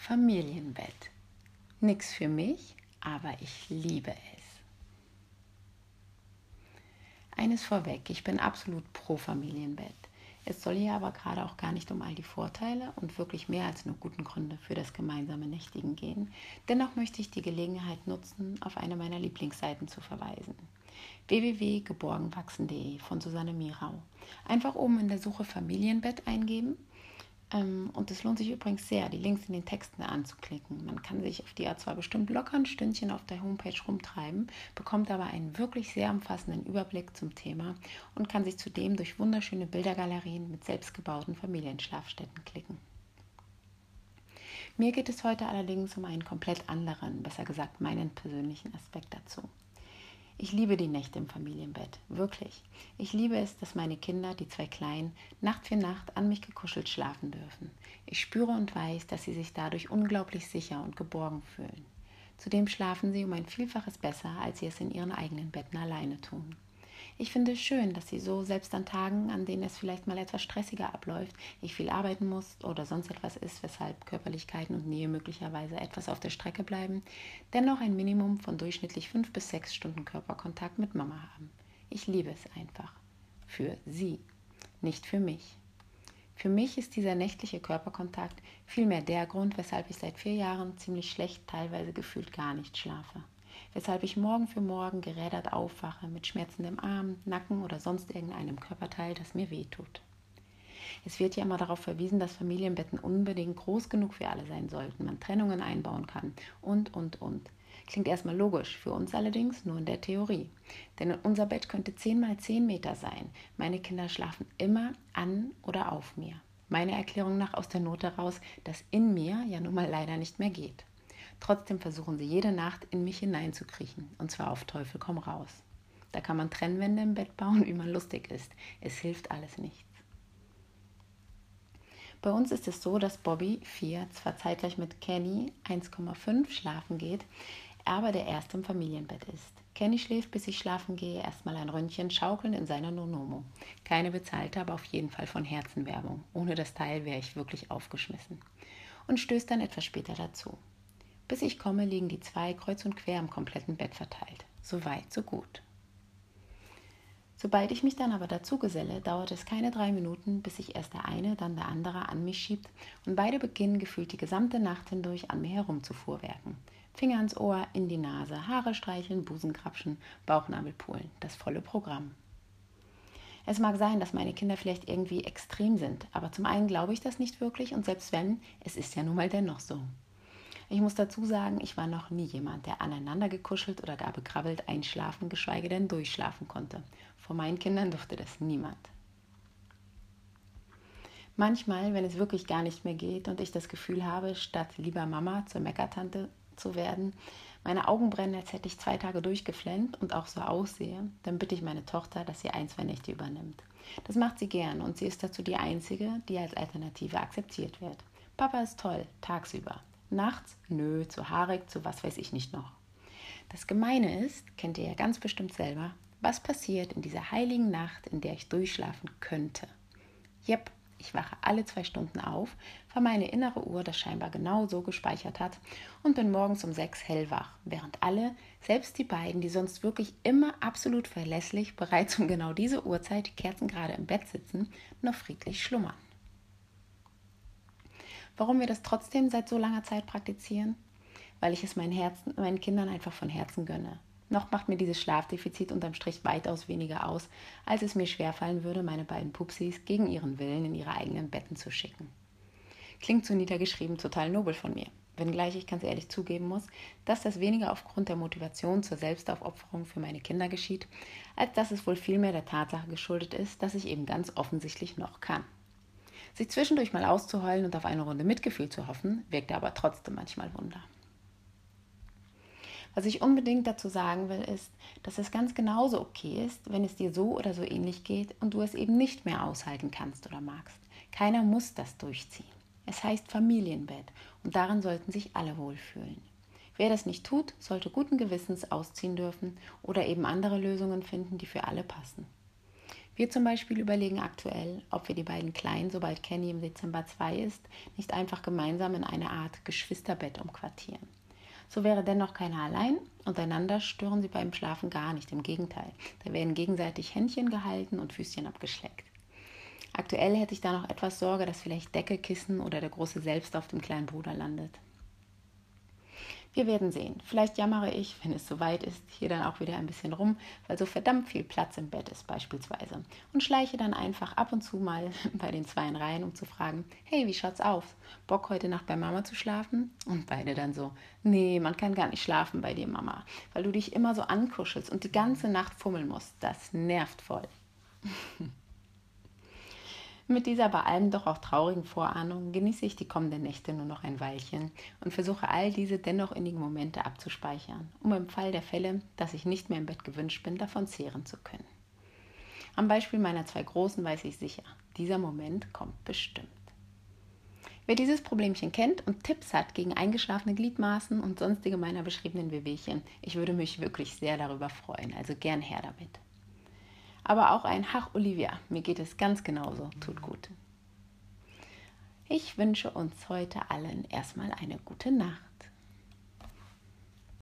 Familienbett. Nix für mich, aber ich liebe es. Eines vorweg, ich bin absolut pro Familienbett. Es soll hier aber gerade auch gar nicht um all die Vorteile und wirklich mehr als nur guten Gründe für das gemeinsame Nächtigen gehen. Dennoch möchte ich die Gelegenheit nutzen, auf eine meiner Lieblingsseiten zu verweisen. www.geborgenwachsen.de von Susanne Mirau. Einfach oben in der Suche Familienbett eingeben. Und es lohnt sich übrigens sehr, die Links in den Texten anzuklicken. Man kann sich auf die Art zwar bestimmt locker ein Stündchen auf der Homepage rumtreiben, bekommt aber einen wirklich sehr umfassenden Überblick zum Thema und kann sich zudem durch wunderschöne Bildergalerien mit selbstgebauten Familienschlafstätten klicken. Mir geht es heute allerdings um einen komplett anderen, besser gesagt meinen persönlichen Aspekt dazu. Ich liebe die Nächte im Familienbett, wirklich. Ich liebe es, dass meine Kinder, die zwei Kleinen, Nacht für Nacht an mich gekuschelt schlafen dürfen. Ich spüre und weiß, dass sie sich dadurch unglaublich sicher und geborgen fühlen. Zudem schlafen sie um ein Vielfaches besser, als sie es in ihren eigenen Betten alleine tun. Ich finde es schön, dass sie so, selbst an Tagen, an denen es vielleicht mal etwas stressiger abläuft, ich viel arbeiten muss oder sonst etwas ist, weshalb Körperlichkeiten und Nähe möglicherweise etwas auf der Strecke bleiben, dennoch ein Minimum von durchschnittlich 5 bis 6 Stunden Körperkontakt mit Mama haben. Ich liebe es einfach. Für sie, nicht für mich. Für mich ist dieser nächtliche Körperkontakt vielmehr der Grund, weshalb ich seit 4 Jahren ziemlich schlecht, teilweise gefühlt gar nicht schlafe. Weshalb ich Morgen für Morgen gerädert aufwache mit schmerzendem Arm, Nacken oder sonst irgendeinem Körperteil, das mir wehtut. Es wird ja immer darauf verwiesen, dass Familienbetten unbedingt groß genug für alle sein sollten, man Trennungen einbauen kann und. Klingt erstmal logisch, für uns allerdings nur in der Theorie. Denn unser Bett könnte 10 mal 10 Meter sein. Meine Kinder schlafen immer an oder auf mir. Meiner Erklärung nach aus der Not heraus, dass in mir ja nun mal leider nicht mehr geht. Trotzdem versuchen sie jede Nacht in mich hineinzukriechen, und zwar auf Teufel komm raus. Da kann man Trennwände im Bett bauen, wie man lustig ist. Es hilft alles nichts. Bei uns ist es so, dass Bobby, 4, zwar zeitgleich mit Kenny, 1,5, schlafen geht, aber der erste im Familienbett ist. Kenny schläft, bis ich schlafen gehe, erstmal ein Ründchen schaukelnd in seiner Nonomo. Keine bezahlte, aber auf jeden Fall von Herzen Werbung. Ohne das Teil wäre ich wirklich aufgeschmissen. Und stößt dann etwas später dazu. Bis ich komme, liegen die zwei kreuz und quer im kompletten Bett verteilt. So weit, so gut. Sobald ich mich dann aber dazu geselle, dauert es keine 3 Minuten, bis sich erst der eine, dann der andere an mich schiebt und beide beginnen gefühlt die gesamte Nacht hindurch an mir herumzufuhrwerken. Finger ans Ohr, in die Nase, Haare streicheln, Busen krapschen, Bauchnabel pulen. Das volle Programm. Es mag sein, dass meine Kinder vielleicht irgendwie extrem sind, aber zum einen glaube ich das nicht wirklich und selbst wenn, es ist ja nun mal dennoch so. Ich muss dazu sagen, ich war noch nie jemand, der aneinander gekuschelt oder gar bekrabbelt einschlafen, geschweige denn durchschlafen konnte. Vor meinen Kindern durfte das niemand. Manchmal, wenn es wirklich gar nicht mehr geht und ich das Gefühl habe, statt lieber Mama zur Meckertante zu werden, meine Augen brennen, als hätte ich 2 Tage durchgeflennt und auch so aussehe, dann bitte ich meine Tochter, dass sie 1, 2 Nächte übernimmt. Das macht sie gern und sie ist dazu die Einzige, die als Alternative akzeptiert wird. Papa ist toll, tagsüber. Nachts? Nö, zu haarig, zu was weiß ich nicht noch. Das Gemeine ist, kennt ihr ja ganz bestimmt selber, was passiert in dieser heiligen Nacht, in der ich durchschlafen könnte. Jep, ich wache alle 2 Stunden auf, weil meine innere Uhr das scheinbar genau so gespeichert hat und bin morgens um 6 hellwach, während alle, selbst die beiden, die sonst wirklich immer absolut verlässlich bereits um genau diese Uhrzeit kerzengerade im Bett sitzen, noch friedlich schlummern. Warum wir das trotzdem seit so langer Zeit praktizieren? Weil ich es meinen Kindern einfach von Herzen gönne. Noch macht mir dieses Schlafdefizit unterm Strich weitaus weniger aus, als es mir schwerfallen würde, meine beiden Pupsis gegen ihren Willen in ihre eigenen Betten zu schicken. Klingt so niedergeschrieben total nobel von mir, wenngleich ich ganz ehrlich zugeben muss, dass das weniger aufgrund der Motivation zur Selbstaufopferung für meine Kinder geschieht, als dass es wohl vielmehr der Tatsache geschuldet ist, dass ich eben ganz offensichtlich noch kann. Sich zwischendurch mal auszuheulen und auf eine Runde Mitgefühl zu hoffen, wirkt aber trotzdem manchmal Wunder. Was ich unbedingt dazu sagen will, ist, dass es ganz genauso okay ist, wenn es dir so oder so ähnlich geht und du es eben nicht mehr aushalten kannst oder magst. Keiner muss das durchziehen. Es heißt Familienbett und darin sollten sich alle wohlfühlen. Wer das nicht tut, sollte guten Gewissens ausziehen dürfen oder eben andere Lösungen finden, die für alle passen. Wir zum Beispiel überlegen aktuell, ob wir die beiden Kleinen, sobald Kenny im Dezember 2 ist, nicht einfach gemeinsam in eine Art Geschwisterbett umquartieren. So wäre dennoch keiner allein und einander stören sie beim Schlafen gar nicht, im Gegenteil. Da werden gegenseitig Händchen gehalten und Füßchen abgeschleckt. Aktuell hätte ich da noch etwas Sorge, dass vielleicht Decke, Kissen oder der Große selbst auf dem kleinen Bruder landet. Wir werden sehen. Vielleicht jammere ich, wenn es soweit ist, hier dann auch wieder ein bisschen rum, weil so verdammt viel Platz im Bett ist beispielsweise. Und schleiche dann einfach ab und zu mal bei den Zweien rein, um zu fragen, hey, wie schaut's aus? Bock heute Nacht bei Mama zu schlafen? Und beide dann so, nee, man kann gar nicht schlafen bei dir, Mama, weil du dich immer so ankuschelst und die ganze Nacht fummeln musst. Das nervt voll. Mit dieser bei allem doch auch traurigen Vorahnung genieße ich die kommenden Nächte nur noch ein Weilchen und versuche all diese dennoch innigen Momente abzuspeichern, um im Fall der Fälle, dass ich nicht mehr im Bett gewünscht bin, davon zehren zu können. Am Beispiel meiner 2 Großen weiß ich sicher, dieser Moment kommt bestimmt. Wer dieses Problemchen kennt und Tipps hat gegen eingeschlafene Gliedmaßen und sonstige meiner beschriebenen Wehwehchen, ich würde mich wirklich sehr darüber freuen, also gern her damit. Aber auch ein Ach Olivia, mir geht es ganz genauso, tut gut. Ich wünsche uns heute allen erstmal eine gute Nacht.